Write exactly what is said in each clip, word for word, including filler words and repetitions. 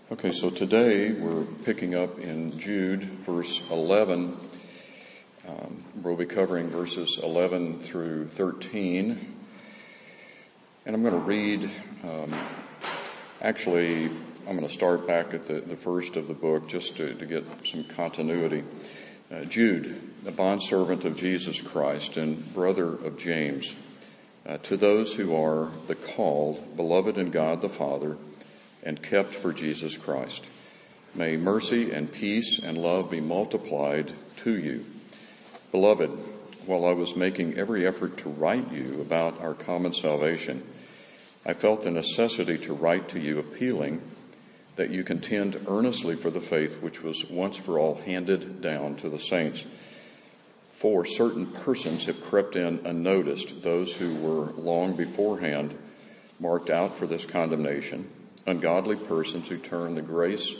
Okay, so today we're picking up in Jude, verse eleven. Um, we'll be covering verses eleven through thirteen. And I'm going to read, um, actually, I'm going to start back at the, the first of the book just to, to get some continuity. Uh, Jude, a bondservant of Jesus Christ and brother of James, uh, to those who are the called, beloved in God the Father, and kept for Jesus Christ. May mercy and peace and love be multiplied to you. Beloved, while I was making every effort to write you about our common salvation, I felt the necessity to write to you appealing that you contend earnestly for the faith which was once for all handed down to the saints. For certain persons have crept in unnoticed, those who were long beforehand marked out for this condemnation, ungodly persons who turn the grace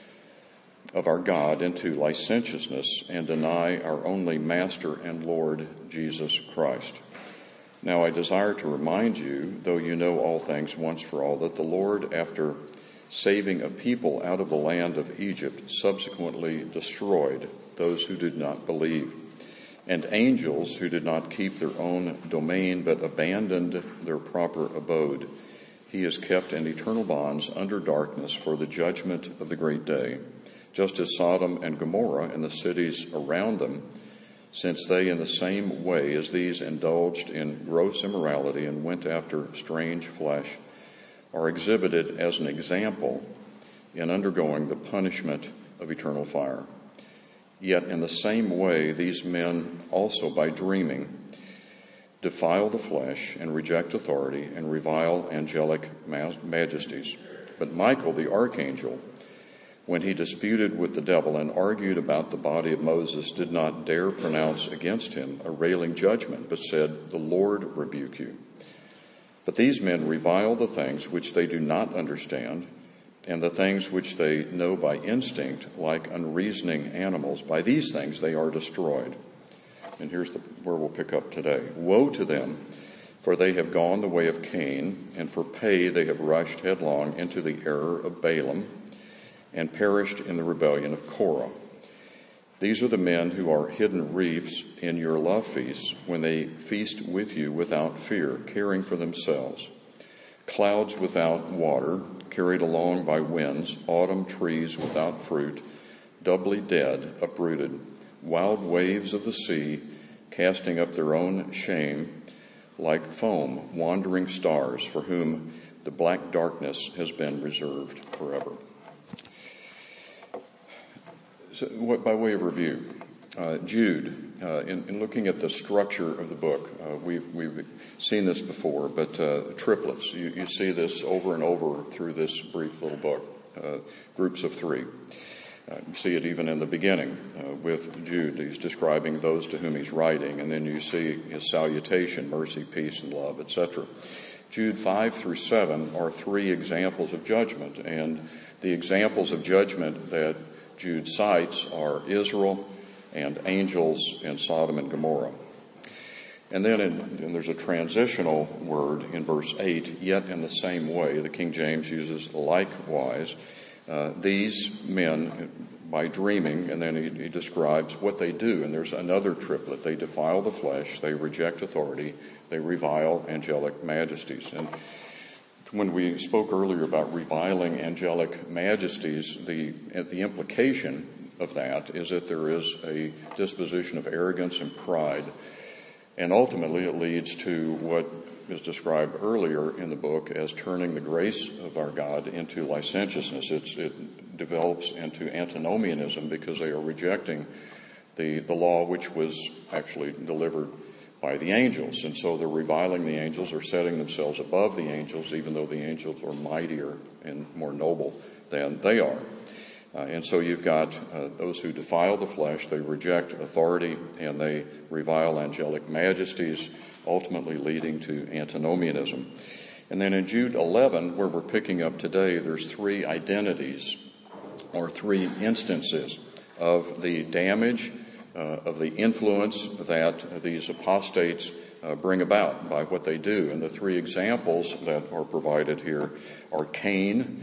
of our God into licentiousness and deny our only Master and Lord Jesus Christ. Now I desire to remind you, though you know all things once for all, that the Lord, after saving a people out of the land of Egypt, subsequently destroyed those who did not believe, and angels who did not keep their own domain but abandoned their proper abode. He is kept in eternal bonds under darkness for the judgment of the great day, just as Sodom and Gomorrah and the cities around them, since they in the same way as these indulged in gross immorality and went after strange flesh, are exhibited as an example in undergoing the punishment of eternal fire. Yet in the same way these men also by dreaming defile the flesh and reject authority and revile angelic majesties. But Michael, the archangel, when he disputed with the devil and argued about the body of Moses, did not dare pronounce against him a railing judgment, but said, "The Lord rebuke you." But these men revile the things which they do not understand, and the things which they know by instinct, like unreasoning animals. By these things they are destroyed. And here's the, where we'll pick up today. Woe to them, for they have gone the way of Cain, and for pay they have rushed headlong into the error of Balaam, and perished in the rebellion of Korah. These are the men who are hidden reefs in your love feasts, when they feast with you without fear, caring for themselves. Clouds without water, carried along by winds, autumn trees without fruit, doubly dead, uprooted, wild waves of the sea, casting up their own shame, like foam, wandering stars, for whom the black darkness has been reserved forever. So, what, by way of review, uh, Jude, uh, in, in looking at the structure of the book, uh, we've, we've seen this before, but uh, triplets, you, you see this over and over through this brief little book, uh, groups of three. Uh, you see it even in the beginning uh, with Jude. He's describing those to whom he's writing, and then you see his salutation, mercy, peace, and love, et cetera. Jude five through seven are three examples of judgment, and the examples of judgment that Jude cites are Israel and angels in Sodom and Gomorrah. And then in, and there's a transitional word in verse eight, yet in the same way. The King James uses likewise. Uh, these men, by dreaming, and then he, he describes what they do. And there's another triplet. They defile the flesh, they reject authority, they revile angelic majesties. And when we spoke earlier about reviling angelic majesties, the, the implication of that is that there is a disposition of arrogance and pride. And ultimately it leads to what is described earlier in the book as turning the grace of our God into licentiousness. It's, it develops into antinomianism because they are rejecting the, the law which was actually delivered by the angels. And so they're reviling the angels or setting themselves above the angels, even though the angels are mightier and more noble than they are. Uh, and so you've got uh, those who defile the flesh, they reject authority, and they revile angelic majesties, ultimately leading to antinomianism. And then in Jude eleven, where we're picking up today, there's three identities or three instances of the damage, uh, of the influence that these apostates uh, bring about by what they do. And the three examples that are provided here are Cain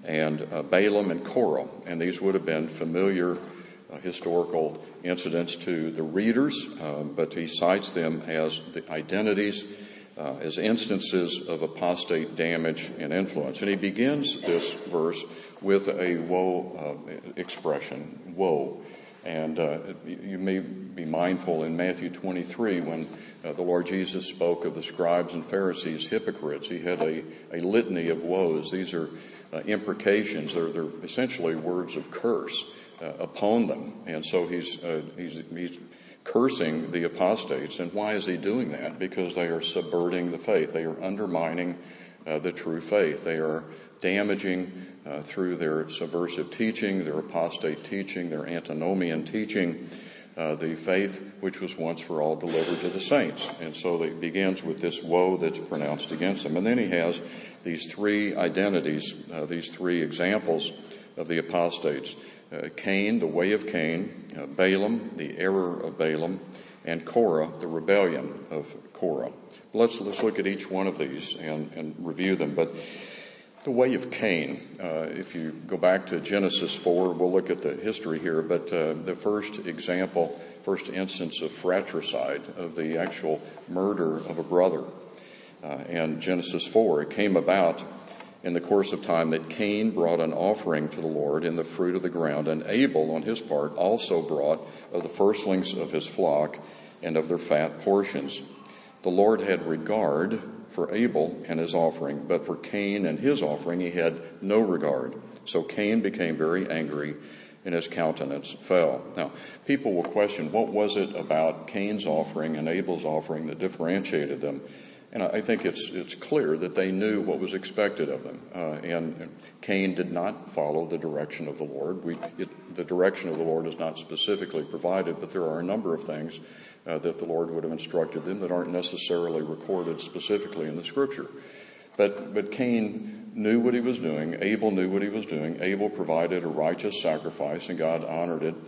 and uh, Balaam and Korah. And these would have been familiar uh, historical incidents to the readers, uh, but he cites them as the identities, uh, as instances of apostate damage and influence. And he begins this verse with a woe uh, expression, woe. And uh, you may be mindful in Matthew twenty-three when uh, the Lord Jesus spoke of the scribes and Pharisees, hypocrites. He had a, a litany of woes. These are uh, imprecations. They're, they're essentially words of curse uh, upon them. And so he's, uh, he's, he's cursing the apostates. And why is he doing that? Because they are subverting the faith. They are undermining uh, the true faith. They are damaging Uh, through their subversive teaching, their apostate teaching, their antinomian teaching, uh, the faith which was once for all delivered to the saints. And so it begins with this woe that's pronounced against them. And then he has these three identities, uh, these three examples of the apostates. Uh, Cain, the way of Cain, uh, Balaam, the error of Balaam, and Korah, the rebellion of Korah. Let's, let's look at each one of these and, and review them. But the way of Cain, uh, if you go back to Genesis four, we'll look at the history here, but uh, the first example, first instance of fratricide, of the actual murder of a brother. Uh, and Genesis four, it came about in the course of time that Cain brought an offering to the Lord in the fruit of the ground, and Abel, on his part, also brought of the firstlings of his flock and of their fat portions. The Lord had regard for Abel and his offering, but for Cain and his offering he had no regard. So Cain became very angry, and his countenance fell. Now, people will question, what was it about Cain's offering and Abel's offering that differentiated them? And I think it's it's clear that they knew what was expected of them. Uh, and Cain did not follow the direction of the Lord. We, it, the direction of the Lord is not specifically provided, but there are a number of things uh, that the Lord would have instructed them that aren't necessarily recorded specifically in the Scripture. But but Cain knew what he was doing. Abel knew what he was doing. Abel provided a righteous sacrifice, and God honored it.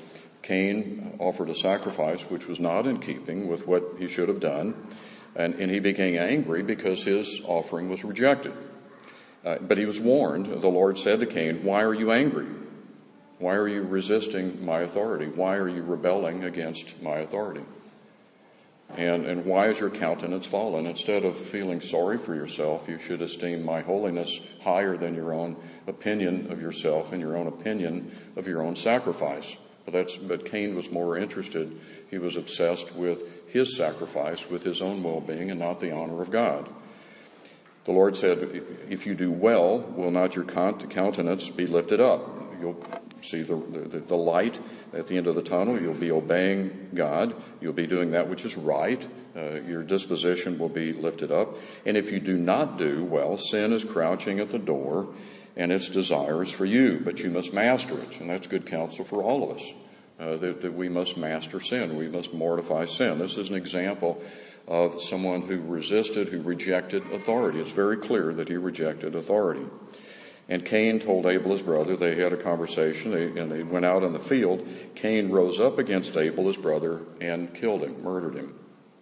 Cain offered a sacrifice which was not in keeping with what he should have done. And, and he became angry because his offering was rejected. Uh, but he was warned. The Lord said to Cain, why are you angry? Why are you resisting my authority? Why are you rebelling against my authority? And, and why is your countenance fallen? Instead of feeling sorry for yourself, you should esteem my holiness higher than your own opinion of yourself and your own opinion of your own sacrifice. But, that's, but Cain was more interested. He was obsessed with his sacrifice, with his own well-being, and not the honor of God. The Lord said, if you do well, will not your countenance be lifted up? You'll see the, the, the light at the end of the tunnel. You'll be obeying God. You'll be doing that which is right. Uh, your disposition will be lifted up. And if you do not do well, sin is crouching at the door, and its desire is for you, but you must master it. And that's good counsel for all of us, uh, that, that we must master sin. We must mortify sin. This is an example of someone who resisted, who rejected authority. It's very clear that he rejected authority. And Cain told Abel, his brother, they had a conversation, they, and they went out in the field. Cain rose up against Abel, his brother, and killed him, murdered him.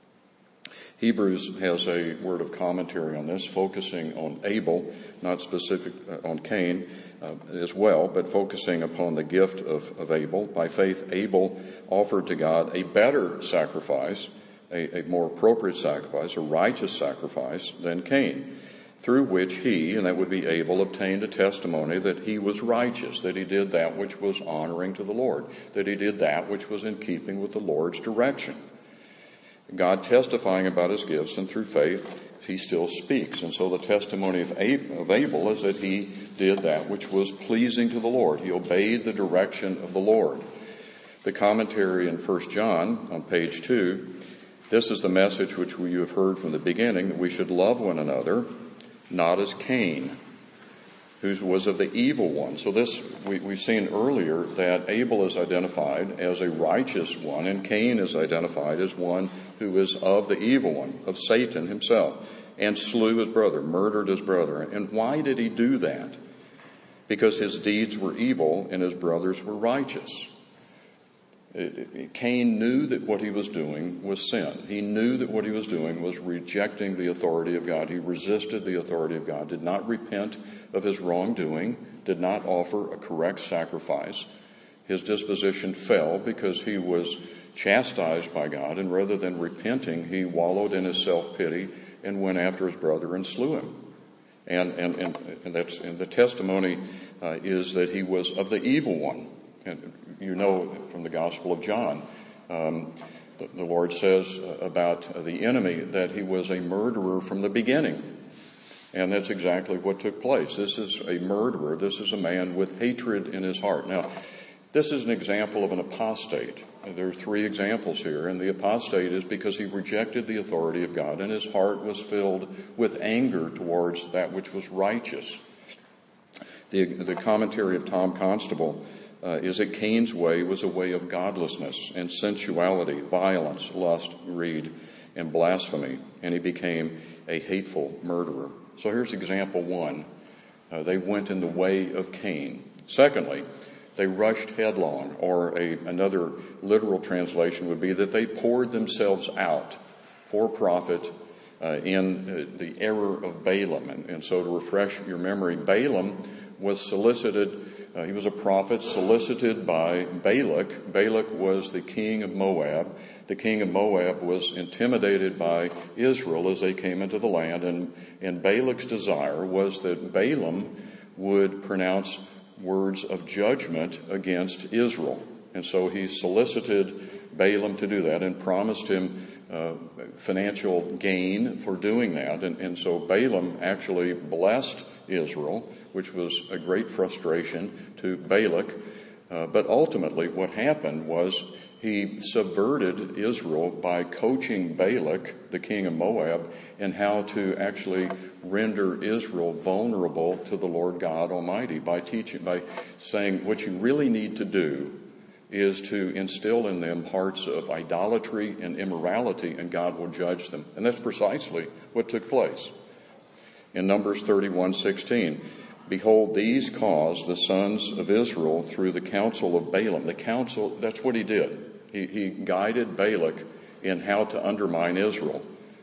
Hebrews has a word of commentary on this, focusing on Abel, not specific uh, on Cain uh, as well, but focusing upon the gift of, of Abel. By faith, Abel offered to God a better sacrifice, a, a more appropriate sacrifice, a righteous sacrifice than Cain, through which he, and that would be Abel, obtained a testimony that he was righteous, that he did that which was honoring to the Lord, that he did that which was in keeping with the Lord's direction. God testifying about his gifts, and through faith, he still speaks. And so the testimony of Abel is that he did that which was pleasing to the Lord. He obeyed the direction of the Lord. The commentary in First John on page two, this is the message which you have heard from the beginning, that we should love one another, not as Cain, who was of the evil one. So this, we, we've seen earlier that Abel is identified as a righteous one, and Cain is identified as one who is of the evil one, of Satan himself, and slew his brother, murdered his brother. And why did he do that? Because his deeds were evil and his brothers were righteous. It, it, Cain knew that what he was doing was sin. He knew that what he was doing was rejecting the authority of God. He resisted the authority of God, did not repent of his wrongdoing, did not offer a correct sacrifice. His disposition fell because he was chastised by God, and rather than repenting, he wallowed in his self-pity and went after his brother and slew him. And and and, and that's and the testimony uh, is that he was of the evil one. And you know from the Gospel of John, um, the, the Lord says about the enemy that he was a murderer from the beginning. And that's exactly what took place. This is a murderer. This is a man with hatred in his heart. Now, this is an example of an apostate. There are three examples here, and the apostate is because he rejected the authority of God, and his heart was filled with anger towards that which was righteous. The, the commentary of Tom Constable uh, is that Cain's way was a way of godlessness and sensuality, violence, lust, greed, and blasphemy, and he became a hateful murderer. So here's example one. Uh, they went in the way of Cain. Secondly, they rushed headlong, or a, another literal translation would be that they poured themselves out for profit uh, in uh, the error of Balaam. And, and so to refresh your memory, Balaam was solicited, uh, he was a prophet solicited by Balak. Balak was the king of Moab. The king of Moab was intimidated by Israel as they came into the land, and, and Balak's desire was that Balaam would pronounce words of judgment against Israel. And so he solicited Balaam to do that and promised him uh, financial gain for doing that. And, and so Balaam actually blessed Israel, which was a great frustration to Balak. Uh, but ultimately what happened was he subverted Israel by coaching Balak, the king of Moab, in how to actually render Israel vulnerable to the Lord God Almighty by teaching, by saying what you really need to do is to instill in them hearts of idolatry and immorality, and God will judge them. And that's precisely what took place. In Numbers thirty-one sixteen, behold, these caused the sons of Israel through the counsel of Balaam. The counsel, that's what he did. He, he guided Balak in how to undermine Israel,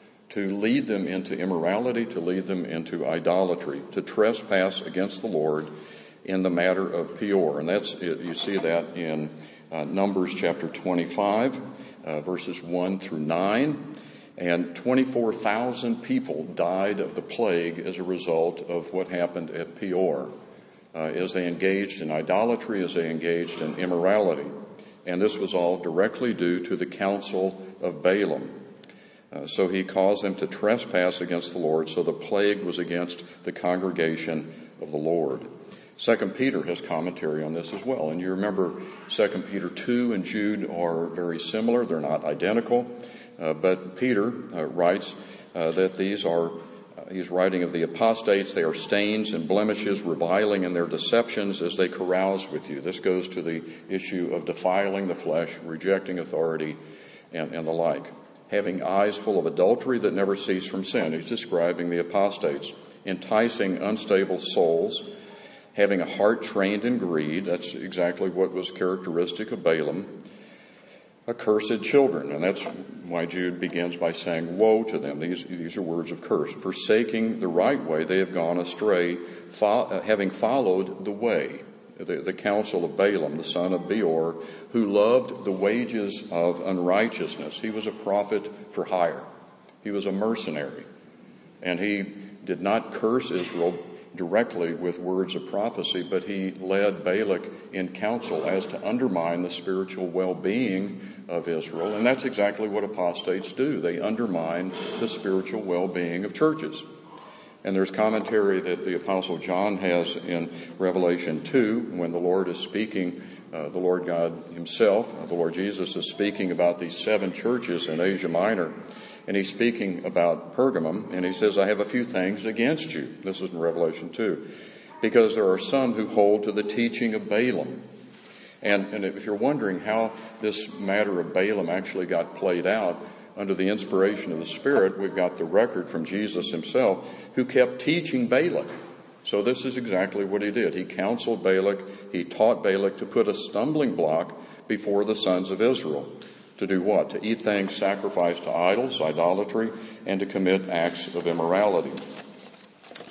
to lead them into immorality, to lead them into idolatry, to trespass against the Lord in the matter of Peor. And that's it. You see that in uh, Numbers chapter twenty-five, uh, verses one through nine. And twenty-four thousand people died of the plague as a result of what happened at Peor, uh, as they engaged in idolatry, as they engaged in immorality. And this was all directly due to the counsel of Balaam. Uh, so he caused them to trespass against the Lord, so the plague was against the congregation of the Lord. Second Peter has commentary on this as well. And you remember Second Peter two and Jude are very similar. They're not identical. Uh, but Peter uh, writes uh, that these are, uh, he's writing of the apostates, they are stains and blemishes, reviling in their deceptions as they carouse with you. This goes to the issue of defiling the flesh, rejecting authority, and, and the like. Having eyes full of adultery that never cease from sin. He's describing the apostates. Enticing unstable souls, having a heart trained in greed. That's exactly what was characteristic of Balaam. Accursed children, and that's why Jude begins by saying, woe to them. These, these are words of curse. Forsaking the right way, they have gone astray, fo- uh, having followed the way, the, the counsel of Balaam, the son of Beor, who loved the wages of unrighteousness. He was a prophet for hire. He was a mercenary, and he did not curse Israel directly with words of prophecy, but he led Balak in counsel as to undermine the spiritual well-being of Israel. And that's exactly what apostates do. They undermine the spiritual well-being of churches. And there's commentary that the Apostle John has in Revelation two, when the Lord is speaking, uh, the Lord God himself, uh, the Lord Jesus is speaking about these seven churches in Asia Minor. And he's speaking about Pergamum, and he says, I have a few things against you. This is in Revelation two. Because there are some who hold to the teaching of Balaam. And, and if you're wondering how this matter of Balaam actually got played out, under the inspiration of the Spirit, we've got the record from Jesus himself, who kept teaching Balak. So this is exactly what he did. He counseled Balak. He taught Balak to put a stumbling block before the sons of Israel. To do what? To eat things sacrificed to idols, idolatry, and to commit acts of immorality.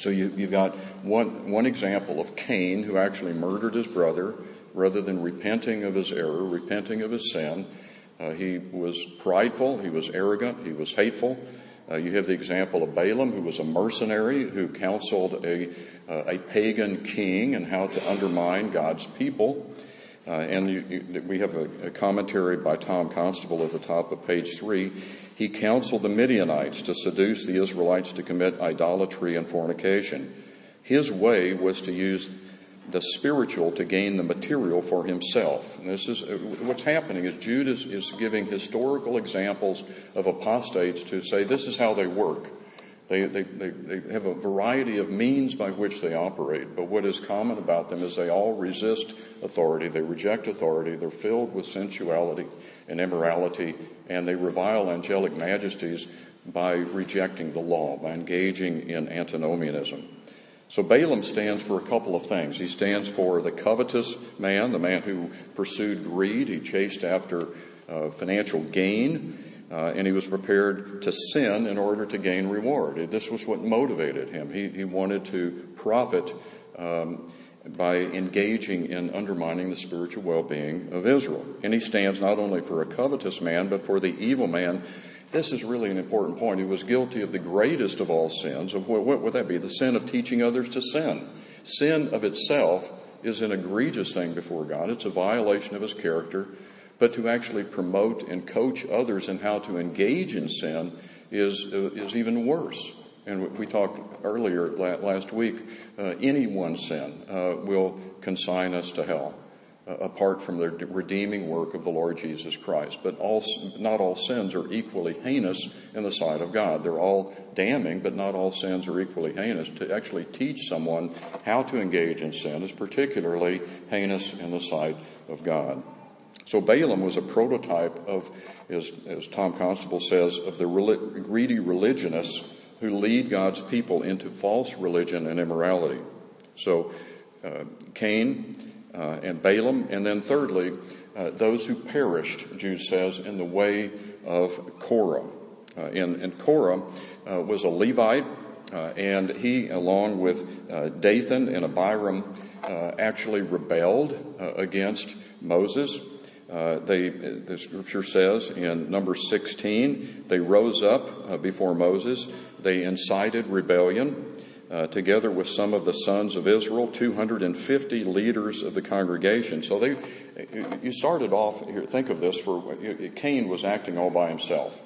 So you, you've got one, one example of Cain, who actually murdered his brother rather than repenting of his error, repenting of his sin. Uh, he was prideful, he was arrogant, he was hateful. Uh, you have the example of Balaam, who was a mercenary, who counseled a, uh, a pagan king and how to undermine God's people. Uh, and you, you, we have a, a commentary by Tom Constable at the top of page three. He counseled the Midianites to seduce the Israelites to commit idolatry and fornication. His way was to use the spiritual to gain the material for himself. And this is what's happening is Jude is, is giving historical examples of apostates to say this is how they work. They, they, they, they have a variety of means by which they operate, but what is common about them is they all resist authority, they reject authority, they're filled with sensuality and immorality, and they revile angelic majesties by rejecting the law, by engaging in antinomianism. So Balaam stands for a couple of things. He stands for the covetous man, the man who pursued greed. He chased after uh, financial gain, uh, and he was prepared to sin in order to gain reward. This was what motivated him. He, he wanted to profit um, by engaging in undermining the spiritual well-being of Israel. And he stands not only for a covetous man, but for the evil man. This is really an important point. He was guilty of the greatest of all sins. Of what, what would that be? The sin of teaching others to sin. Sin of itself is an egregious thing before God. It's a violation of his character. But to actually promote and coach others in how to engage in sin is, uh, is even worse. And we talked earlier last week, uh, any one sin uh, will consign us to hell, uh, apart from the redeeming work of the Lord Jesus Christ. But all, not all sins are equally heinous in the sight of God. They're all damning, but not all sins are equally heinous. To actually teach someone how to engage in sin is particularly heinous in the sight of God. So Balaam was a prototype of, as, as Tom Constable says, of the rel- greedy religionists who lead God's people into false religion and immorality. So uh, Cain uh, and Balaam, and then thirdly, uh, those who perished, Jude says, in the way of Korah. Uh, and, and Korah uh, was a Levite, uh, and he, along with uh, Dathan and Abiram, uh, actually rebelled uh, against Moses. Uh, they, the scripture says in Numbers sixteen, they rose up uh, before Moses. They incited rebellion uh, together with some of the sons of Israel, two hundred fifty leaders of the congregation. So they, you started off here, think of this, for Cain was acting all by himself.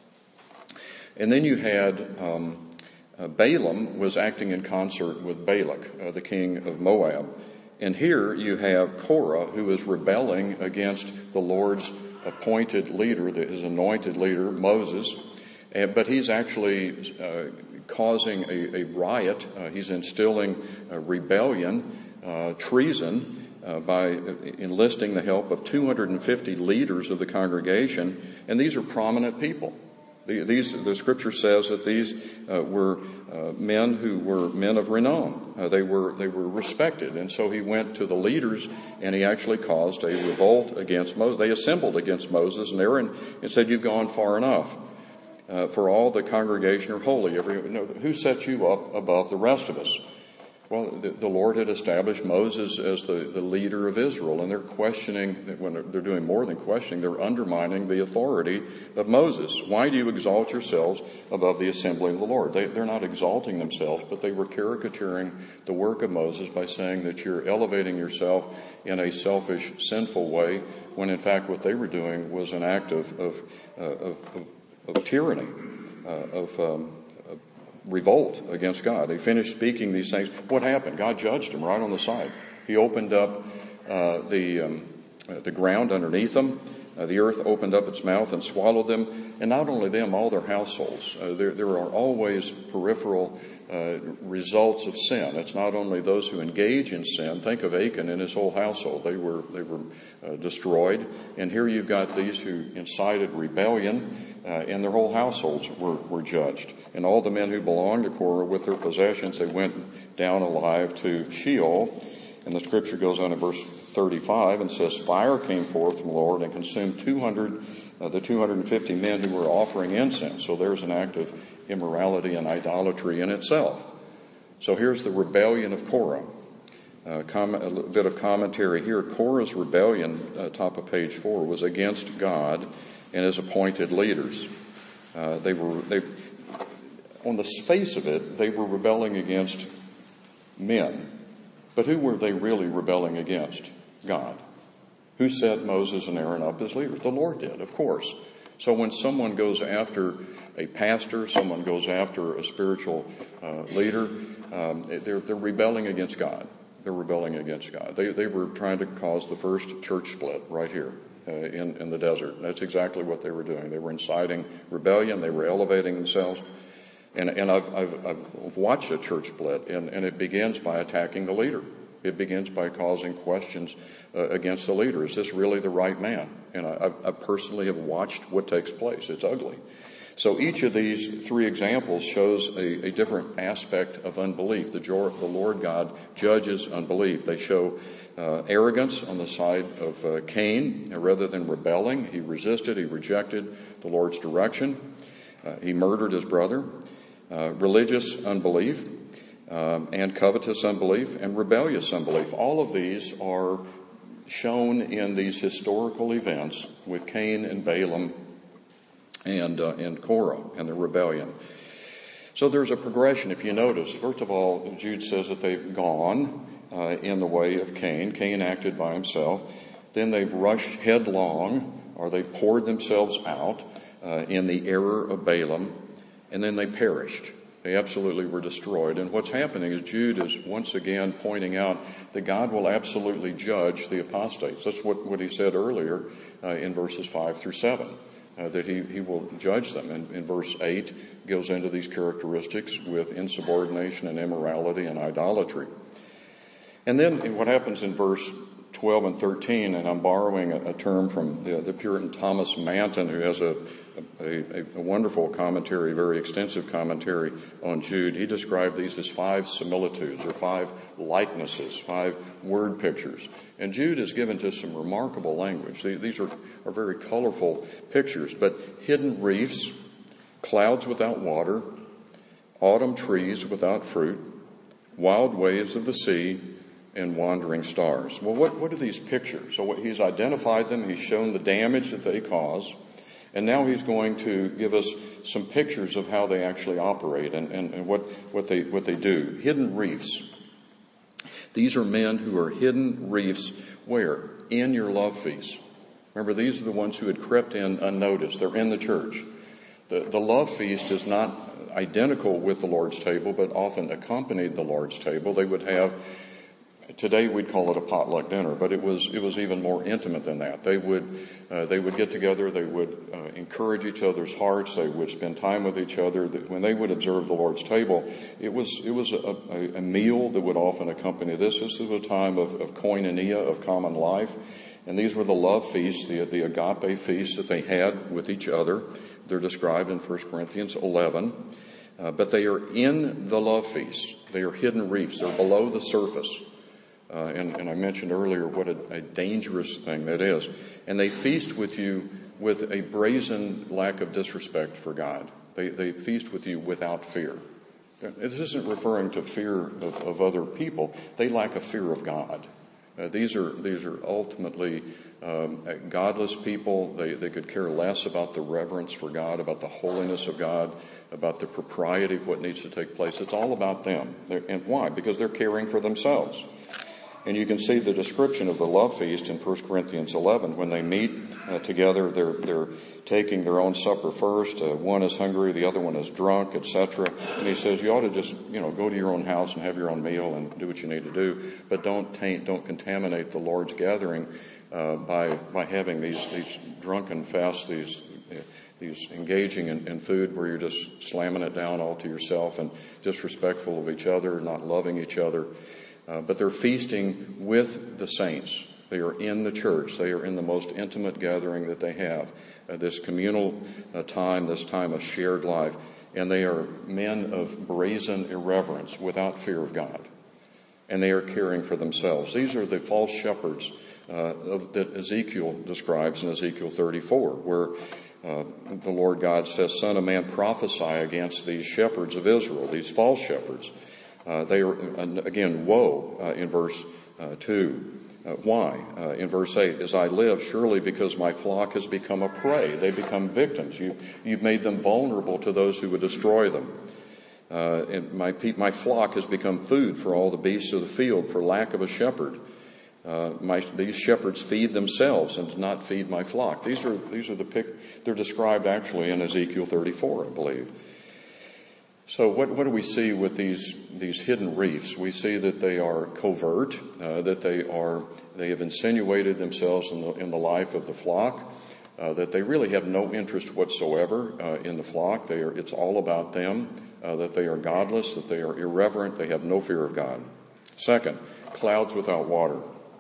And then you had um, uh, Balaam was acting in concert with Balak, uh, the king of Moab. And here you have Korah, who is rebelling against the Lord's appointed leader, his anointed leader, Moses. But he's actually uh, causing a, a riot. Uh, he's instilling a rebellion, uh, treason, uh, by enlisting the help of two hundred fifty leaders of the congregation. And these are prominent people. These, the scripture says that these uh, were uh, men who were men of renown. Uh, they were they were respected, and so he went to the leaders and he actually caused a revolt against Moses. They assembled against Moses and Aaron and said, "You've gone far enough. Uh, for all the congregation are holy. Every, you know, who set you up above the rest of us?" Well, the, the Lord had established Moses as the, the leader of Israel, and they're questioning, when they're, they're doing more than questioning, they're undermining the authority of Moses. Why do you exalt yourselves above the assembly of the Lord? They, they're not exalting themselves, but they were caricaturing the work of Moses by saying that you're elevating yourself in a selfish, sinful way, when in fact what they were doing was an act of, of, uh, of, of, of tyranny, uh, of... Um, revolt against God. He finished speaking these things. What happened? God judged him right on the side. He opened up uh, the um, uh, the ground underneath them. Uh, the earth opened up its mouth and swallowed them. And not only them, all their households. Uh, there, there are always peripheral uh, results of sin. It's not only those who engage in sin. Think of Achan and his whole household. They were they were uh, destroyed. And here you've got these who incited rebellion, uh, and their whole households were, were judged. And all the men who belonged to Korah with their possessions, they went down alive to Sheol. And the scripture goes on in verse thirty-five and says, "Fire came forth from the Lord and consumed two hundred, uh, the two hundred fifty men who were offering incense." So there's an act of immorality and idolatry in itself. So here's the rebellion of Korah. Uh, com- a little bit of commentary here. Korah's rebellion, uh, top of page four, was against God and his appointed leaders. Uh, they were, they, on the face of it, they were rebelling against men. But who were they really rebelling against? God. Who set Moses and Aaron up as leaders? The Lord did, of course. So when someone goes after a pastor, someone goes after a spiritual uh, leader, um, they're, they're rebelling against God. They're rebelling against God. They, they were trying to cause the first church split right here uh, in, in the desert. That's exactly what they were doing. They were inciting rebellion. They were elevating themselves. And, and I've, I've, I've watched a church split, and, and it begins by attacking the leader. It begins by causing questions uh, against the leader. Is this really the right man? And I, I personally have watched what takes place. It's ugly. So each of these three examples shows a, a different aspect of unbelief. The, the Lord God judges unbelief. They show uh, arrogance on the side of uh, Cain. Rather than rebelling, he resisted, he rejected the Lord's direction. Uh, he murdered his brother. Uh, religious unbelief. Um, and covetous unbelief and rebellious unbelief. All of these are shown in these historical events with Cain and Balaam and uh, and Korah and the rebellion. So there's a progression, if you notice. First of all, Jude says that they've gone uh, in the way of Cain. Cain acted by himself. Then they've rushed headlong, or they poured themselves out uh, in the error of Balaam, and then they perished. They absolutely were destroyed. And what's happening is Jude is once again pointing out that God will absolutely judge the apostates. That's what, what he said earlier uh, in verses five through seven, uh, that he, he will judge them. And in verse eight goes into these characteristics with insubordination and immorality and idolatry. And then what happens in verse twelve and thirteen, and I'm borrowing a, a term from the, the Puritan Thomas Manton, who has a A, a, a wonderful commentary, very extensive commentary on Jude. He described these as five similitudes, or five likenesses, five word pictures. And Jude is given to some remarkable language. These are, are very colorful pictures, but hidden reefs, clouds without water, autumn trees without fruit, wild waves of the sea, and wandering stars. Well, what, what are these pictures? So what, he's identified them, he's shown the damage that they cause. And now he's going to give us some pictures of how they actually operate and, and, and what, what they what they do. Hidden reefs. These are men who are hidden reefs where? In your love feasts. Remember, these are the ones who had crept in unnoticed. They're in the church. The, the love feast is not identical with the Lord's table, but often accompanied the Lord's table. They would have, today we'd call it a potluck dinner, but it was it was even more intimate than that. They would uh, they would get together, they would uh, encourage each other's hearts, they would spend time with each other. When they would observe the Lord's table, it was it was a, a, a meal that would often accompany this. This was a time of, of koinonia, of common life, and these were the love feasts, the the agape feasts that they had with each other. They're described in First Corinthians eleven, uh, but they are in the love feasts. They are hidden reefs. They're below the surface. Uh, and, and I mentioned earlier what a, a dangerous thing that is. And they feast with you with a brazen lack of disrespect for God. They, they feast with you without fear. This isn't referring to fear of, of other people. They lack a fear of God. Uh, these are these are ultimately um, godless people. They, they could care less about the reverence for God, about the holiness of God, about the propriety of what needs to take place. It's all about them. They're, and why? Because they're caring for themselves. And you can see the description of the love feast in First Corinthians eleven. When they meet uh, together, they're they're taking their own supper first. Uh, one is hungry, the other one is drunk, et cetera. And he says, you ought to just, you know, go to your own house and have your own meal and do what you need to do, but don't taint, don't contaminate the Lord's gathering uh, by by having these these drunken fests, these uh, these engaging in, in food where you're just slamming it down all to yourself and disrespectful of each other, not loving each other. Uh, but they're feasting with the saints. They are in the church. They are in the most intimate gathering that they have, uh, this communal uh, time, this time of shared life. And they are men of brazen irreverence without fear of God. And they are caring for themselves. These are the false shepherds uh, of, that Ezekiel describes in Ezekiel thirty-four, where uh, the Lord God says, Son of man, prophesy against these shepherds of Israel, these false shepherds. Uh, they are, again, woe uh, in verse uh, two. Uh, why? Uh, in verse eight, as I live, surely because my flock has become a prey. They become victims. You've, you've made them vulnerable to those who would destroy them. Uh, and my, my flock has become food for all the beasts of the field for lack of a shepherd. Uh, my, these shepherds feed themselves and do not feed my flock. These are, these are the pic, they're described actually in Ezekiel thirty-four, I believe. So what, what do we see with these, these hidden reefs? We see that they are covert, uh, that they are, they have insinuated themselves in the, in the life of the flock, uh, that they really have no interest whatsoever, uh, in the flock. They are, it's all about them, uh, that they are godless, that they are irreverent, they have no fear of God. Second, clouds without water.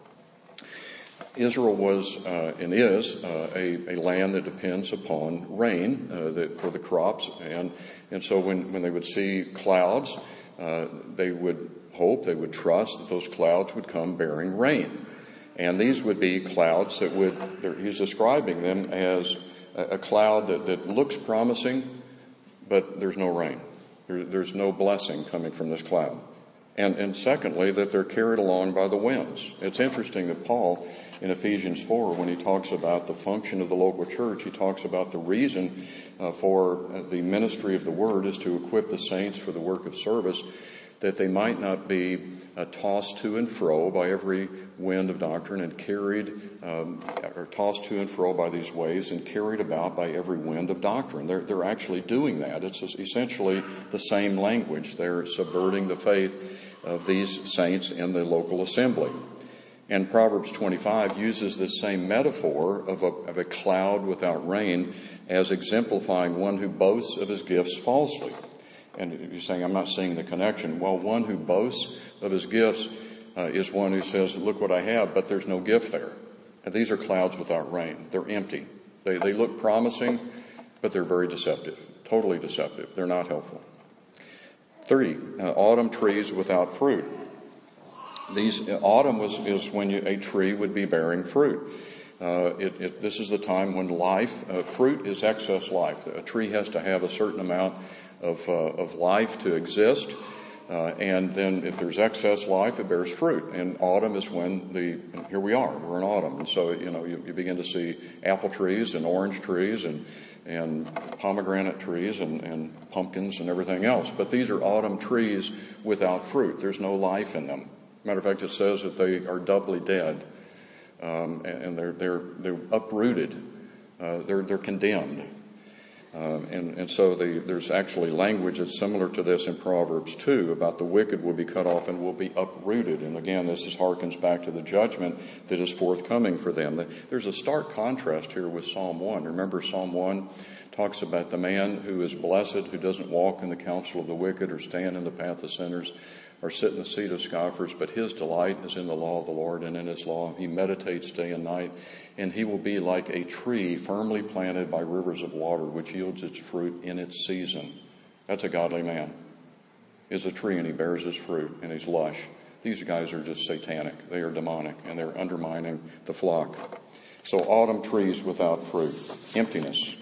Israel was uh, and is uh, a, a land that depends upon rain uh, that, for the crops, and and so when, when they would see clouds, uh, they would hope, they would trust that those clouds would come bearing rain, and these would be clouds that would. He's describing them as a, a cloud that, that looks promising, but there's no rain. There, there's no blessing coming from this cloud. And, and secondly, that they're carried along by the winds. It's interesting that Paul, in Ephesians four, when he talks about the function of the local church, he talks about the reason uh, for the ministry of the word is to equip the saints for the work of service, that they might not be uh, tossed to and fro by every wind of doctrine and carried, um, or tossed to and fro by these waves and carried about by every wind of doctrine. They're, they're actually doing that. It's essentially the same language. They're subverting the faith of these saints in the local assembly. And Proverbs twenty-five uses this same metaphor of a, of a cloud without rain as exemplifying one who boasts of his gifts falsely. And you're saying, I'm not seeing the connection. Well, one who boasts of his gifts uh, is one who says, look what I have, but there's no gift there. And these are clouds without rain. They're empty. They, they look promising, but they're very deceptive, totally deceptive. They're not helpful. Three, uh, autumn trees without fruit. These uh, autumn was is when you, a tree would be bearing fruit. Uh, it, it, this is the time when life, uh, fruit is excess life. A tree has to have a certain amount of uh, of life to exist, uh, and then if there's excess life, it bears fruit. And autumn is when the here we are. We're in autumn, and so you know you, you begin to see apple trees and orange trees and. and pomegranate trees and, and pumpkins and everything else. But these are autumn trees without fruit. There's no life in them. Matter of fact, it says that they are doubly dead, um, and they're they're they're uprooted. Uh, they're they're condemned. Um, and, and so the, there's actually language that's similar to this in Proverbs two about the wicked will be cut off and will be uprooted. And again, this is harkens back to the judgment that is forthcoming for them. There's a stark contrast here with Psalm one. Remember, Psalm one talks about the man who is blessed, who doesn't walk in the counsel of the wicked or stand in the path of sinners or sit in the seat of scoffers, but his delight is in the law of the Lord, and in his law he meditates day and night. And he will be like a tree firmly planted by rivers of water, which yields its fruit in its season. That's a godly man. Is a tree, and he bears his fruit, and he's lush. These guys are just satanic. They are demonic, and they're undermining the flock. So autumn trees without fruit. Emptiness.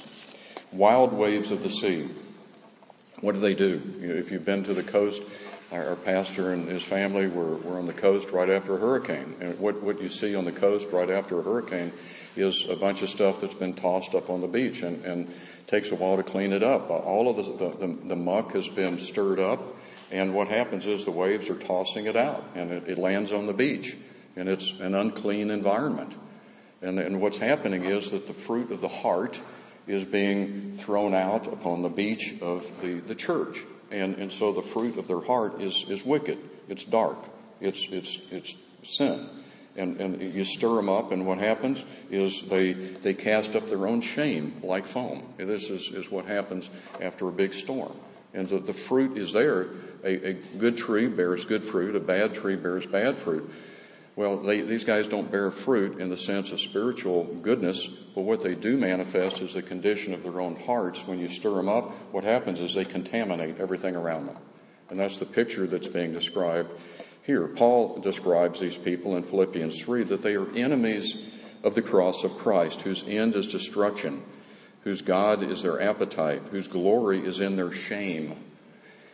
Wild waves of the sea. What do they do? If you've been to the coast, our pastor and his family were, were on the coast right after a hurricane. And what, what you see on the coast right after a hurricane is a bunch of stuff that's been tossed up on the beach, and, and takes a while to clean it up. All of the, the, the, the muck has been stirred up, and what happens is the waves are tossing it out, and it, it lands on the beach, and it's an unclean environment. And, and what's happening is that the fruit of the heart is being thrown out upon the beach of the, the church. And, and so the fruit of their heart is, is wicked. It's dark. It's, it's, it's sin. And, and you stir them up, and what happens is they, they cast up their own shame like foam. This is, is what happens after a big storm. And the, the fruit is there. A, a good tree bears good fruit. A bad tree bears bad fruit. Well, they, these guys don't bear fruit in the sense of spiritual goodness, but what they do manifest is the condition of their own hearts. When you stir them up, what happens is they contaminate everything around them. And that's the picture that's being described here. Paul describes these people in Philippians three, that they are enemies of the cross of Christ, whose end is destruction, whose God is their appetite, whose glory is in their shame.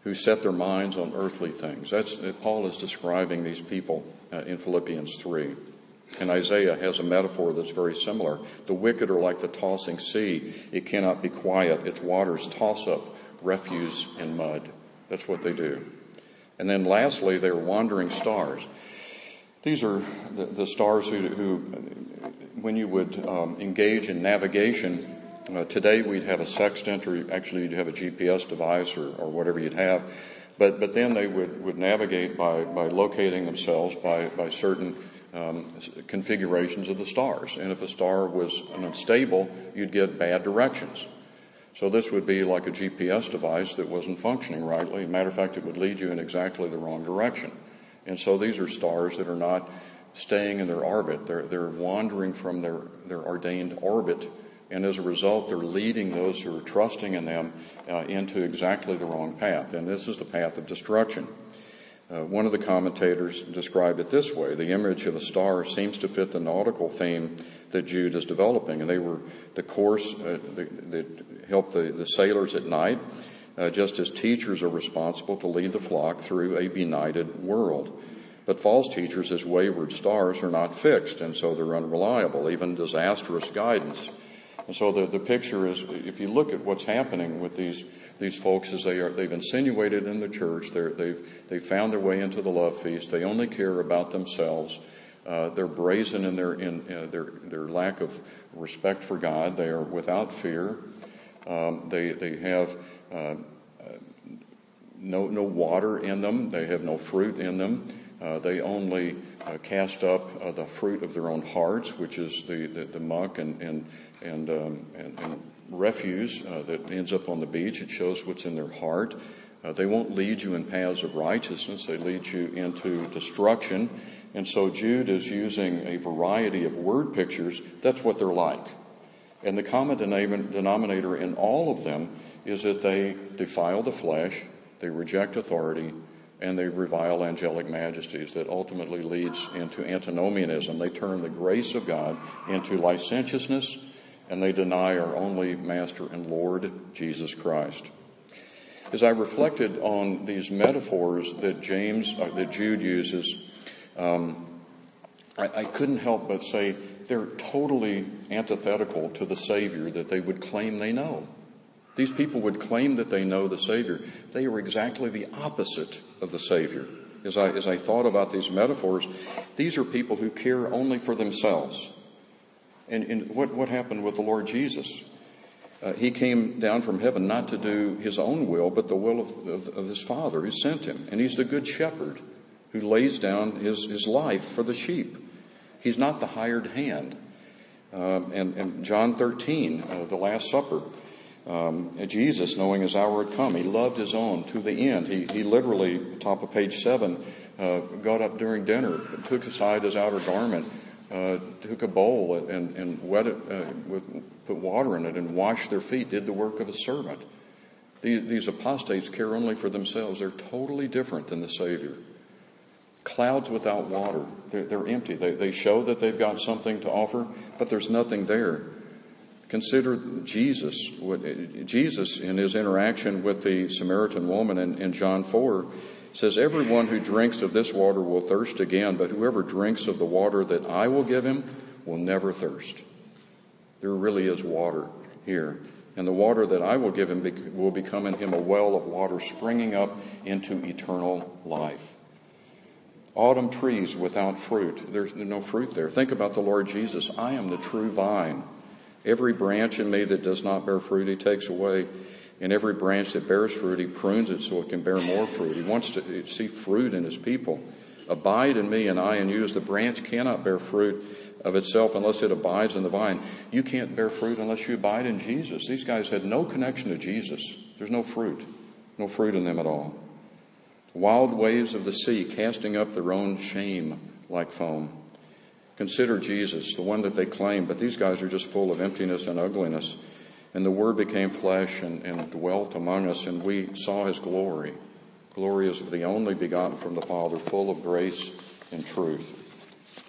who set their minds on earthly things. That's Paul is describing these people uh, in Philippians three. And Isaiah has a metaphor that's very similar. The wicked are like the tossing sea. It cannot be quiet. Its waters toss up refuse and mud. That's what they do. And then lastly, they're wandering stars. These are the, the stars who, who, when you would um, engage in navigation, uh, today we'd have a sextant, or actually you'd have a G P S device or, or whatever you'd have. But but then they would, would navigate by, by locating themselves by, by certain um, configurations of the stars. And if a star was unstable, you'd get bad directions. So this would be like a G P S device that wasn't functioning rightly. As a matter of fact, it would lead you in exactly the wrong direction. And so these are stars that are not staying in their orbit. They're, they're wandering from their, their ordained orbit. And as a result, they're leading those who are trusting in them uh, into exactly the wrong path. And this is the path of destruction. Uh, one of the commentators described it this way. The image of a star seems to fit the nautical theme that Jude is developing. And they were the course uh, that helped the, the sailors at night, uh, just as teachers are responsible to lead the flock through a benighted world. But false teachers, as wayward stars, are not fixed, and so they're unreliable, even disastrous guidance. And so the, the picture is, if you look at what's happening with these these folks, is they are they've insinuated in the church, they're, they've they've found their way into the love feast. They only care about themselves. Uh, they're brazen in their in uh, their their lack of respect for God. They are without fear. Um, they they have uh, no no water in them. They have no fruit in them. Uh, they only uh, cast up uh, the fruit of their own hearts, which is the, the, the muck and and and, um, and, and refuse uh, that ends up on the beach. It shows what's in their heart. Uh, they won't lead you in paths of righteousness. They lead you into destruction. And so Jude is using a variety of word pictures. That's what they're like. And the common denominator in all of them is that they defile the flesh, they reject authority, and they revile angelic majesties. That ultimately leads into antinomianism. They turn the grace of God into licentiousness, and they deny our only Master and Lord, Jesus Christ. As I reflected on these metaphors that James, uh, that Jude uses, um, I, I couldn't help but say they're totally antithetical to the Savior that they would claim they know. These people would claim that they know the Savior. They are exactly the opposite of the Savior. As I, as I thought about these metaphors, these are people who care only for themselves. And, and what, what happened with the Lord Jesus? Uh, he came down from heaven not to do his own will, but the will of, of, of his Father who sent him. And he's the good shepherd who lays down his, his life for the sheep. He's not the hired hand. Um, and, and John thirteen, uh, the Last Supper, um, Jesus, knowing his hour had come, he loved his own to the end. He, he literally, top of page seven, uh, got up during dinner, took aside his outer garment, uh, took a bowl and, and wet it, uh, with, put water in it and washed their feet, did the work of a servant. These, these apostates care only for themselves. They're totally different than the Savior. Clouds without water. They're, they're empty. They, they show that they've got something to offer, but there's nothing there. Consider Jesus. What, Jesus, in his interaction with the Samaritan woman in, in John four, says, "Everyone who drinks of this water will thirst again, but whoever drinks of the water that I will give him will never thirst." There really is water here. And the water that I will give him will become in him a well of water springing up into eternal life. Autumn trees without fruit. There's no fruit there. Think about the Lord Jesus. I am the true vine. Every branch in me that does not bear fruit, he takes away. And every branch that bears fruit, he prunes it so it can bear more fruit. He wants to see fruit in his people. Abide in me and I in you, as the branch cannot bear fruit of itself unless it abides in the vine. You can't bear fruit unless you abide in Jesus. These guys had no connection to Jesus. There's no fruit. No fruit in them at all. Wild waves of the sea casting up their own shame like foam. Consider Jesus, the one that they claim, but these guys are just full of emptiness and ugliness. And the Word became flesh and, and dwelt among us, and we saw his glory. Glory is of the only begotten from the Father, full of grace and truth.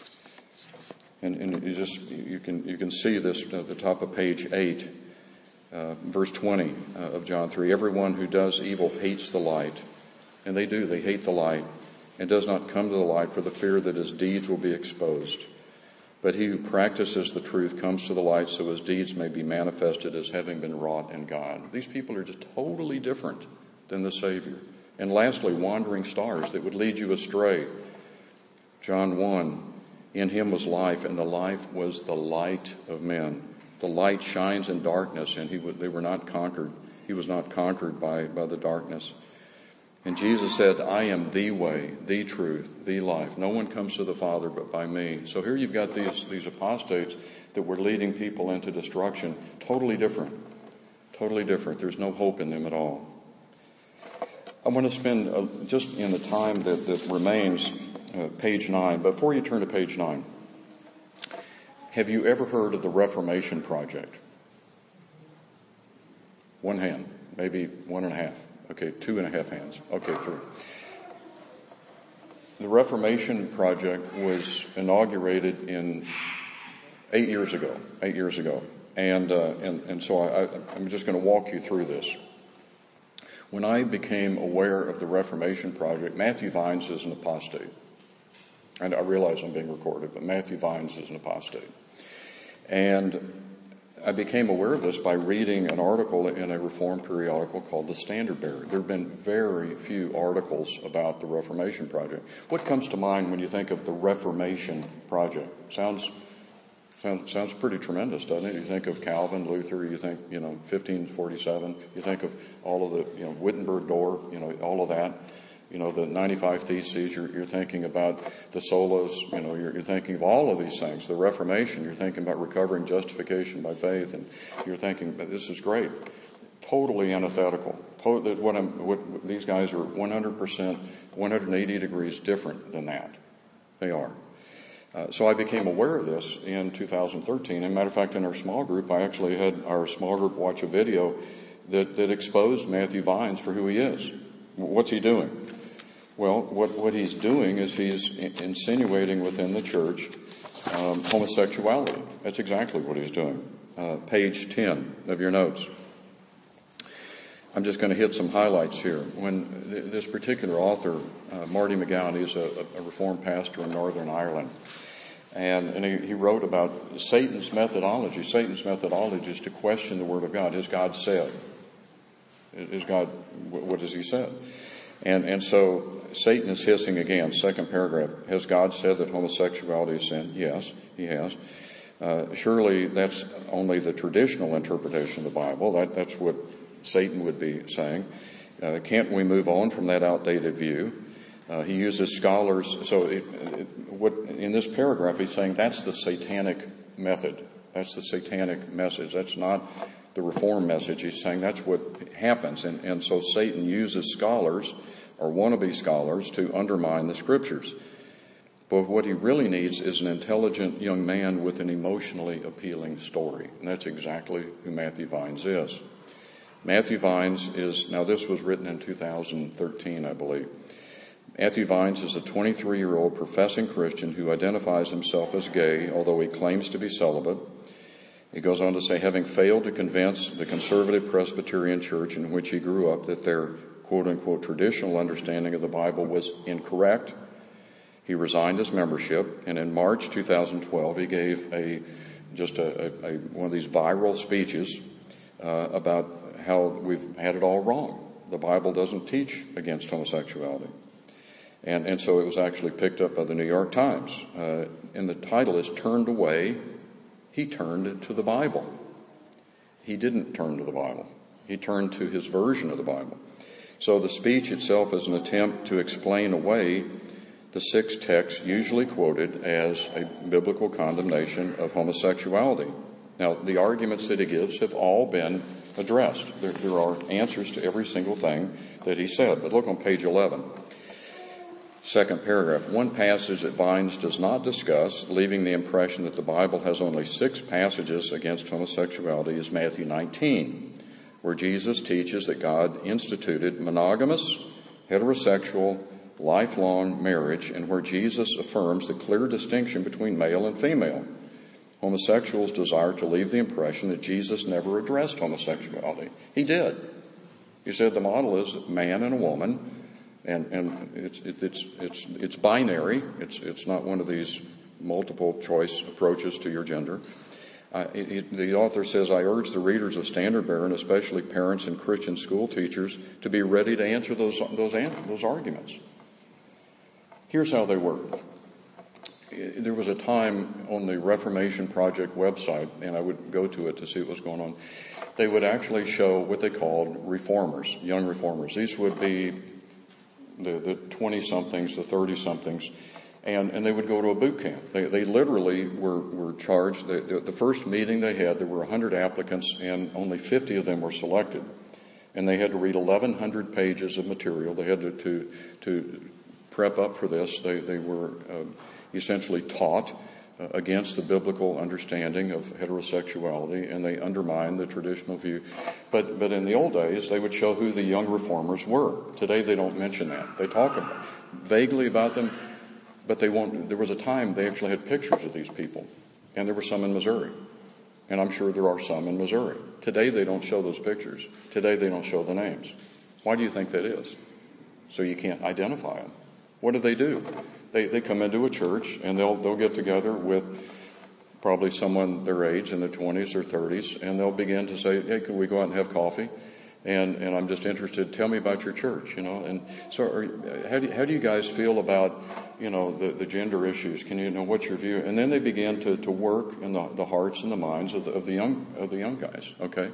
And, and you just you can you can see this at the top of page eight. Uh, verse twenty uh, of John three, everyone who does evil hates the light. And they do, they hate the light, and does not come to the light for the fear that his deeds will be exposed. But he who practices the truth comes to the light so his deeds may be manifested as having been wrought in God. These people are just totally different than the Savior. And lastly, wandering stars that would lead you astray. John one, in him was life, and the life was the light of men. The light shines in darkness, and he w- they were not conquered. He was not conquered by, by the darkness. And Jesus said, I am the way, the truth, the life. No one comes to the Father but by me. So here you've got these, these apostates that were leading people into destruction. Totally different. Totally different. There's no hope in them at all. I want to spend uh, just in the time that, that remains, uh, page nine. Before you turn to page nine, have you ever heard of the Reformation Project? One hand, maybe one and a half. Okay, two and a half hands. Okay, three. The Reformation Project was inaugurated in eight years ago, eight years ago. And, uh, and, and so I, I'm just going to walk you through this. When I became aware of the Reformation Project, Matthew Vines is an apostate. And I realize I'm being recorded, but Matthew Vines is an apostate. And I became aware of this by reading an article in a Reformed periodical called The Standard Bearer. There have been very few articles about the Reformation Project. What comes to mind when you think of the Reformation Project? Sounds sounds, sounds pretty tremendous, doesn't it? You think of Calvin, Luther, you think, you know, fifteen forty-seven, you think of all of the, you know, Wittenberg door, you know, all of that. You know, the ninety-five Theses, you're, you're thinking about the solas, you know, you're, you're thinking of all of these things. The Reformation, you're thinking about recovering justification by faith, and you're thinking, this is great. Totally antithetical. Totally, what, I'm, what these guys are one hundred percent, one hundred eighty degrees different than that. They are. Uh, so I became aware of this in two thousand thirteen. As a matter of fact, in our small group, I actually had our small group watch a video that, that exposed Matthew Vines for who he is. What's he doing? Well, what, what he's doing is he's insinuating within the church um, homosexuality. That's exactly what he's doing. Uh, page ten of your notes. I'm just going to hit some highlights here. When th- this particular author, uh, Marty McGowan, is a, a Reformed pastor in Northern Ireland. And, and he, he wrote about Satan's methodology. Satan's methodology is to question the Word of God. Has God said? Is God, what has he said? And, and so Satan is hissing again. Second paragraph. Has God said that homosexuality is sin? Yes, he has. Uh, surely that's only the traditional interpretation of the Bible. That, that's what Satan would be saying. Uh, can't we move on from that outdated view? Uh, he uses scholars. So it, it, what, in this paragraph, he's saying that's the satanic method. That's the satanic message. That's not the Reform message. He's saying that's what happens. And, and so Satan uses scholars or wannabe scholars to undermine the Scriptures. But what he really needs is an intelligent young man with an emotionally appealing story. And that's exactly who Matthew Vines is. Matthew Vines is, now this was written in two thousand thirteen, I believe. Matthew Vines is a twenty-three-year-old professing Christian who identifies himself as gay, although he claims to be celibate. He goes on to say, having failed to convince the conservative Presbyterian church in which he grew up that their quote-unquote traditional understanding of the Bible was incorrect, he resigned his membership, and in March two thousand twelve he gave a just a, a, a one of these viral speeches uh, about how we've had it all wrong. The Bible doesn't teach against homosexuality. And, and so it was actually picked up by the New York Times. Uh, and the title is Turned Away. He turned to the Bible. He didn't turn to the Bible. He turned to his version of the Bible. So the speech itself is an attempt to explain away the six texts usually quoted as a biblical condemnation of homosexuality. Now, the arguments that he gives have all been addressed. There, there are answers to every single thing that he said. But look on page eleven. Second paragraph. One passage that Vines does not discuss, leaving the impression that the Bible has only six passages against homosexuality, is Matthew nineteen, where Jesus teaches that God instituted monogamous, heterosexual, lifelong marriage, and where Jesus affirms the clear distinction between male and female. Homosexuals desire to leave the impression that Jesus never addressed homosexuality. He did. He said the model is a man and a woman, and, and it's, it, it's, it's, it's binary. It's, it's not one of these multiple choice approaches to your gender. Uh, it, it, the author says, I urge the readers of Standard Bearer, and especially parents and Christian school teachers, to be ready to answer those, those, those arguments. Here's how they work. There was a time on the Reformation Project website, and I would go to it to see what was going on. They would actually show what they called reformers, young reformers. These would be the, the twenty-somethings, the thirty-somethings, and, and they would go to a boot camp. They, they literally were, were charged. They, the, the first meeting they had, there were one hundred applicants, and only fifty of them were selected. And they had to read eleven hundred pages of material. They had to, to, to prep up for this. They, they were uh, essentially taught uh, against the biblical understanding of heterosexuality, and they undermined the traditional view. But but in the old days, they would show who the young reformers were. Today, they don't mention that. They talk about, vaguely about them, but they won't. There was a time they actually had pictures of these people, and there were some in Missouri, and I'm sure there are some in Missouri. Today, they don't show those pictures. Today, they don't show the names. Why do you think that is? So you can't identify them. What do they do? They they come into a church, and they'll they'll get together with probably someone their age in their twenties or thirties, and they'll begin to say, hey, can we go out and have coffee? And and I'm just interested, tell me about your church, you know. And so are, how, do, how do you guys feel about, you know, the, the gender issues? Can you, you know, what's your view? And then they begin to, to work in the, the hearts and the minds of the, of the young of the young guys, okay?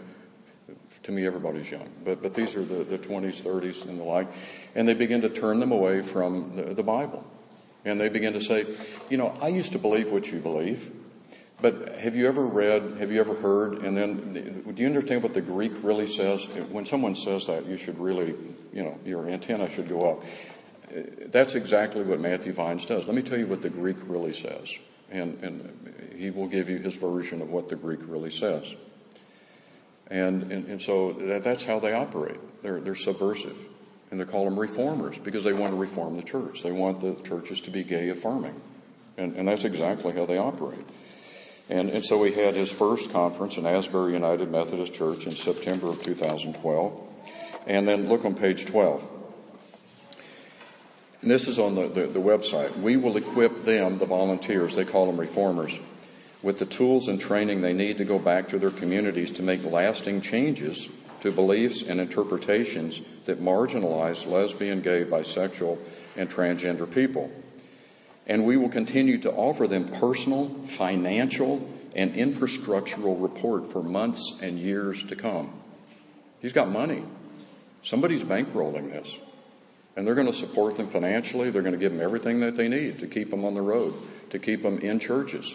To me, everybody's young, but but these are the, the twenties, thirties, and the like. And they begin to turn them away from the, the Bible. And they begin to say, you know, I used to believe what you believe, but have you ever read, have you ever heard, and then do you understand what the Greek really says? When someone says that, you should really, you know, your antenna should go up. That's exactly what Matthew Vines does. Let me tell you what the Greek really says, and, and he will give you his version of what the Greek really says. And, and, and so that, that's how they operate. They're, they're subversive. And they call them reformers because they want to reform the church. They want the churches to be gay affirming. And, and that's exactly how they operate. And, and so we had his first conference in Asbury United Methodist Church in September of two thousand twelve. And then look on page twelve. And this is on the, the, the website. We will equip them, the volunteers, they call them reformers, with the tools and training they need to go back to their communities to make lasting changes to beliefs and interpretations that marginalize lesbian, gay, bisexual, and transgender people. And we will continue to offer them personal, financial, and infrastructural support for months and years to come. He's got money. Somebody's bankrolling this. And they're going to support them financially. They're going to give them everything that they need to keep them on the road, to keep them in churches.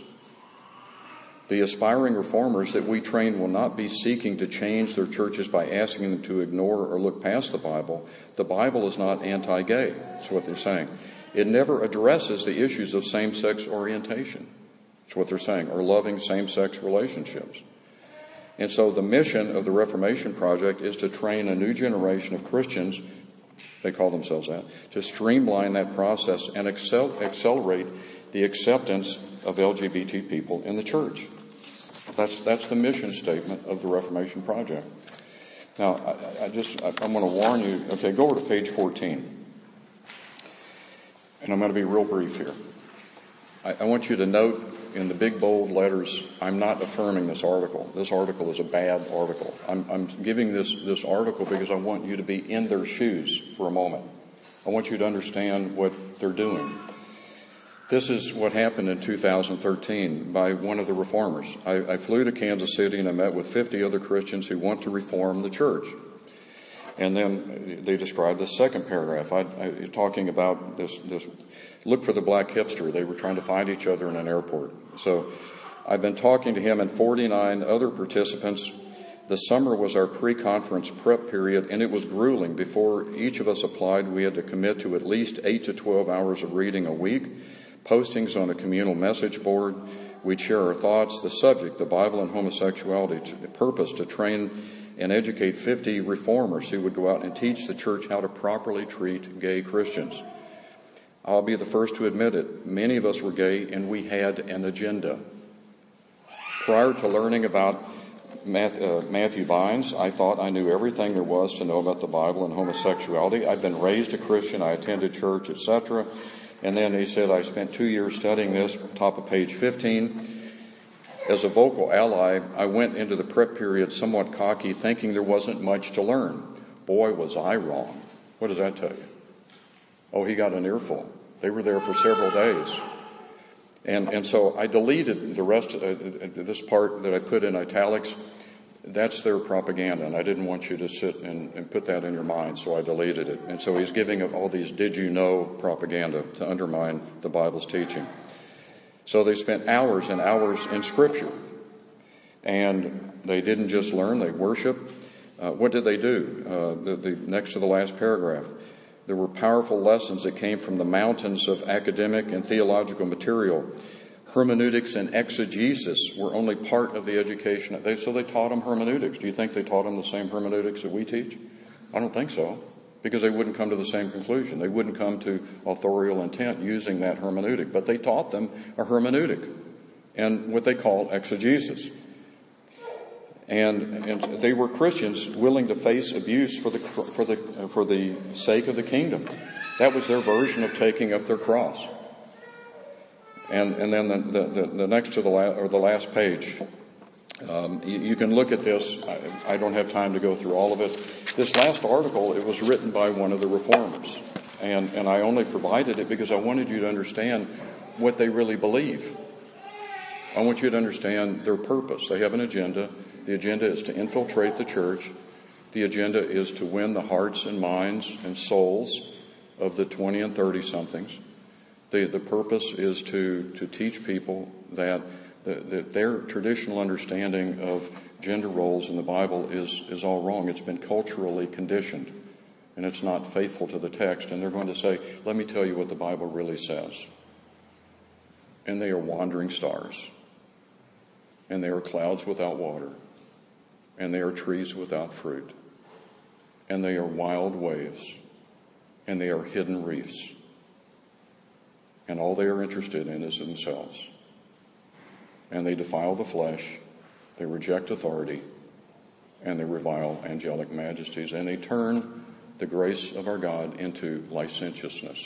The aspiring reformers that we train will not be seeking to change their churches by asking them to ignore or look past the Bible. The Bible is not anti-gay. That's what they're saying. It never addresses the issues of same-sex orientation. That's what they're saying, or loving same-sex relationships. And so the mission of the Reformation Project is to train a new generation of Christians, they call themselves that, to streamline that process and accel- accelerate the acceptance of L G B T people in the church. That's that's the mission statement of the Reformation Project. Now, I, I just, I, I'm going to warn you, okay, go over to page fourteen. And I'm going to be real brief here. I, I want you to note in the big bold letters, I'm not affirming this article. This article is a bad article. I'm, I'm giving this, this article because I want you to be in their shoes for a moment. I want you to understand what they're doing. This is what happened in two thousand thirteen by one of the reformers. I, I flew to Kansas City and I met with fifty other Christians who want to reform the church. And then they described the second paragraph, I, I, talking about this, this, look for the black hipster. They were trying to find each other in an airport. So I've been talking to him and forty-nine other participants. The summer was our pre-conference prep period, and it was grueling. Before each of us applied, we had to commit to at least eight to twelve hours of reading a week, postings on a communal message board. We'd share our thoughts, the subject, the Bible and homosexuality, to the purpose to train and educate fifty reformers who would go out and teach the church how to properly treat gay Christians. I'll be the first to admit it. Many of us were gay and we had an agenda. Prior to learning about Matthew Vines, I thought I knew everything there was to know about the Bible and homosexuality. I'd been raised a Christian. I attended church, et cetera. And then he said, I spent two years studying this, top of page fifteen. As a vocal ally, I went into the prep period somewhat cocky, thinking there wasn't much to learn. Boy, was I wrong. What does that tell you? Oh, he got an earful. They were there for several days. And and so I deleted the rest of uh, this part that I put in italics. That's their propaganda, and I didn't want you to sit and, and put that in your mind, so I deleted it. And so he's giving all these did you know propaganda to undermine the Bible's teaching. So they spent hours and hours in Scripture. And they didn't just learn, they worshiped. Uh, what did they do? Uh, the, the next to the last paragraph. There were powerful lessons that came from the mountains of academic and theological material. Hermeneutics and exegesis were only part of the education. They, so they taught them hermeneutics. Do you think they taught them the same hermeneutics that we teach? I don't think so, because they wouldn't come to the same conclusion. They wouldn't come to authorial intent using that hermeneutic. But they taught them a hermeneutic and what they call exegesis. And, and they were Christians willing to face abuse for the for the for the sake of the kingdom. That was their version of taking up their cross. And and then the the, the next to the last or the last page, um, you, you can look at this. I, I don't have time to go through all of it. This last article, it was written by one of the reformers, and and I only provided it because I wanted you to understand what they really believe. I want you to understand their purpose. They have an agenda. The agenda is to infiltrate the church. The agenda is to win the hearts and minds and souls of the twenty and thirty-somethings. The, the purpose is to, to teach people that, that, that their traditional understanding of gender roles in the Bible is, is all wrong. It's been culturally conditioned, and it's not faithful to the text. And they're going to say, let me tell you what the Bible really says. And they are wandering stars. And they are clouds without water. And they are trees without fruit. And they are wild waves. And they are hidden reefs. And all they are interested in is themselves. And they defile the flesh. They reject authority. And they revile angelic majesties. And they turn the grace of our God into licentiousness.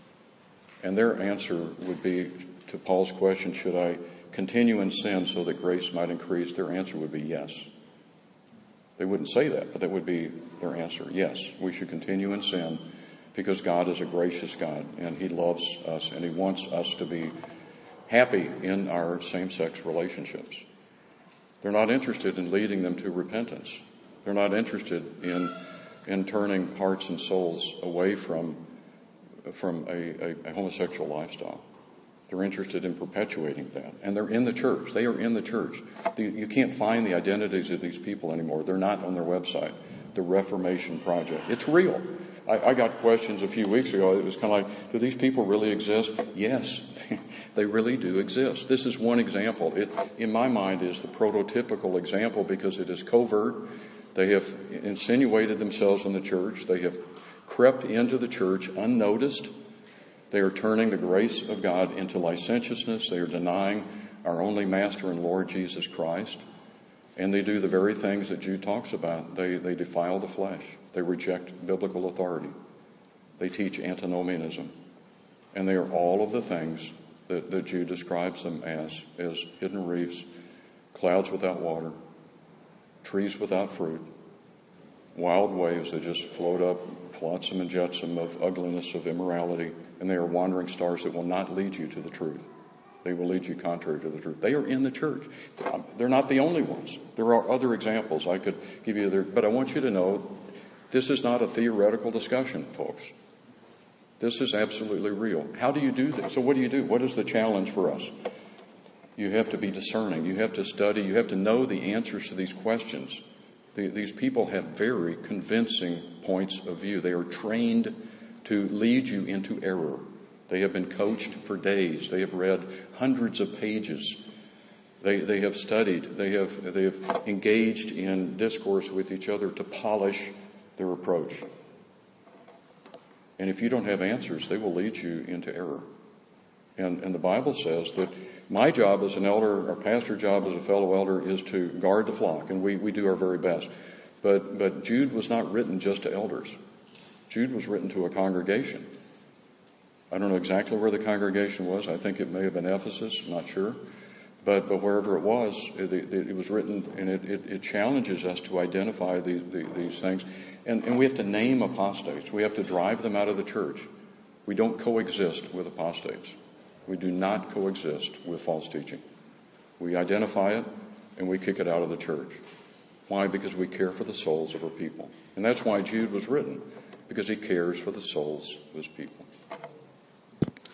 And their answer would be to Paul's question, should I continue in sin so that grace might increase? Their answer would be yes. They wouldn't say that, but that would be their answer. Yes, we should continue in sin because God is a gracious God and He loves us and He wants us to be happy in our same-sex relationships. They're not interested in leading them to repentance. They're not interested in in turning hearts and souls away from from a, a, a homosexual lifestyle. They're interested in perpetuating that. And they're in the church. They are in the church. You can't find the identities of these people anymore. They're not on their website. The Reformation Project. It's real. I, I got questions a few weeks ago. It was kind of like, do these people really exist? Yes, they really do exist. This is one example. It, in my mind, is the prototypical example because it is covert. They have insinuated themselves in the church. They have crept into the church unnoticed. They are turning the grace of God into licentiousness. They are denying our only Master and Lord Jesus Christ. And they do the very things that Jude talks about. They, they defile the flesh. They reject biblical authority. They teach antinomianism. And they are all of the things that, that Jude describes them as, as hidden reefs, clouds without water, trees without fruit, wild waves that just float up, flotsam and jetsam of ugliness, of immorality, and they are wandering stars that will not lead you to the truth. They will lead you contrary to the truth. They are in the church. They're not the only ones. There are other examples I could give you there, but I want you to know this is not a theoretical discussion, folks. This is absolutely real. How do you do this? So what do you do? What is the challenge for us? You have to be discerning. You have to study. You have to know the answers to these questions. The, these people have very convincing points of view. They are trained to lead you into error. They have been coached for days. They have read hundreds of pages. They, they have studied. They have, they have engaged in discourse with each other to polish their approach. And if you don't have answers, they will lead you into error. And, and the Bible says that My job as an elder, our pastor's job as a fellow elder, is to guard the flock, and we, we do our very best. But, but Jude was not written just to elders. Jude was written to a congregation. I don't know exactly where the congregation was. I think it may have been Ephesus, I'm not sure. But, but wherever it was, it, it, it was written, and it, it, it challenges us to identify these, these things. And, and we have to name apostates. We have to drive them out of the church. We don't coexist with apostates. We do not coexist with false teaching. We identify it, and we kick it out of the church. Why? Because we care for the souls of our people. And that's why Jude was written, because he cares for the souls of his people.